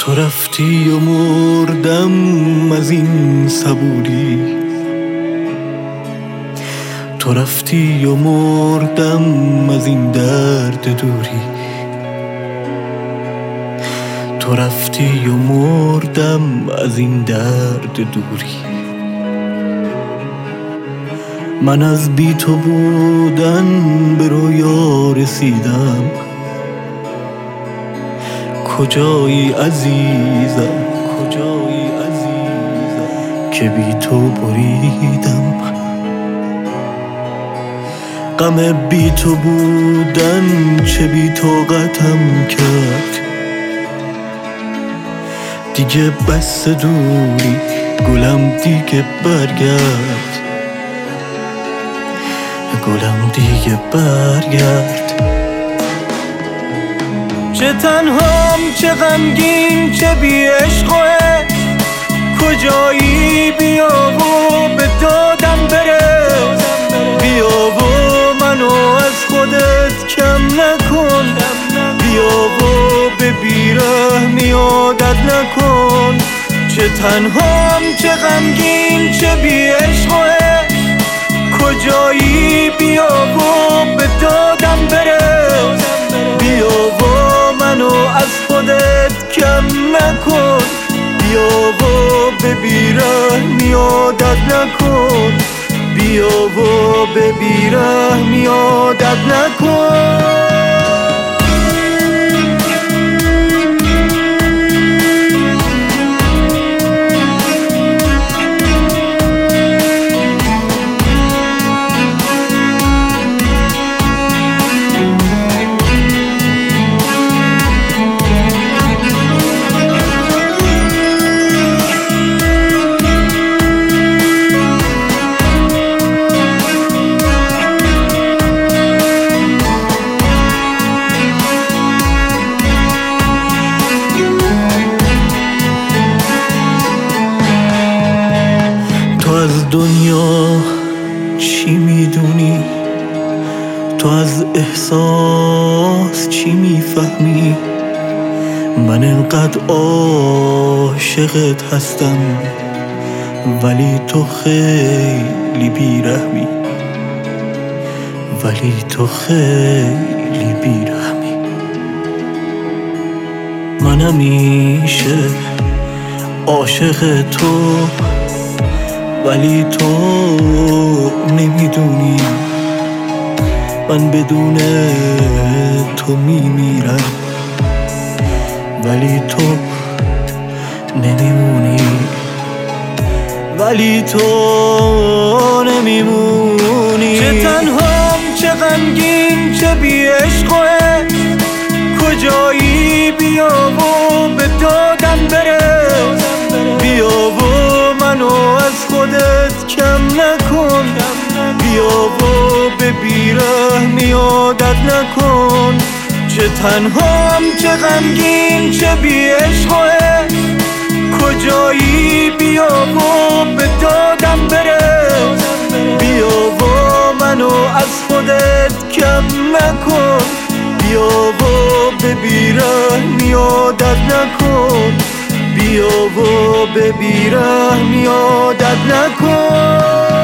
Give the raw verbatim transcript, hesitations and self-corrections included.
تو رفتی و مردم از این صبوری، تو رفتی و مردم از این درد دوری، تو رفتی و مردم از این درد دوری. من از بی تو بودن به رویا رسیدم، کجایی عزیزم کجایی عزیزم که بی تو بریدم. غم بی تو بودن چه بی طاقتم کرد، دیگه بس دوری گلم دیگه برگرد، گلم دیگه برگرد. چه تنهام چه غمگین چه بی عشق و عشق، کجایی بیا و به دادم برس، بیا و منو از خودت کم نکن، بیا و به بیرحمی عادت نکن. چه تنهام چه غمگین چه بی عشق و عشق، کجایی بیا و به دادم برس، بیا و منو از خودت کم نکن، بیا و به بیرحمی عادت نکن، بیا و به بیرحمی عادت نکن. از دنیا چی میدونی؟ تو از احساس چی میفهمی؟ من انقدر عاشقت هستم ولی تو خیلی بیرحمی، ولی تو خیلی بیرحمی. من همیشه عاشق تو ولی تو نمیدونی من بدون تو میمیرم، ولی تو نمیمونی، ولی تو نمیمونی. چه تنهام چه غمگین چه بی عشق و عشق، کجایی بیا و به دادم برس، بیا و منو از خودت کم نکن، بیا و به بیرحمی عادت نکن. چه تنهام چه غمگین چه بی عشق و عشق، کجایی بیا و به دادم برس، بیا و منو از خودت کم نکن، بیا و به بیرحمی عادت نکن، بیا و به بیرحمی عادت نکن.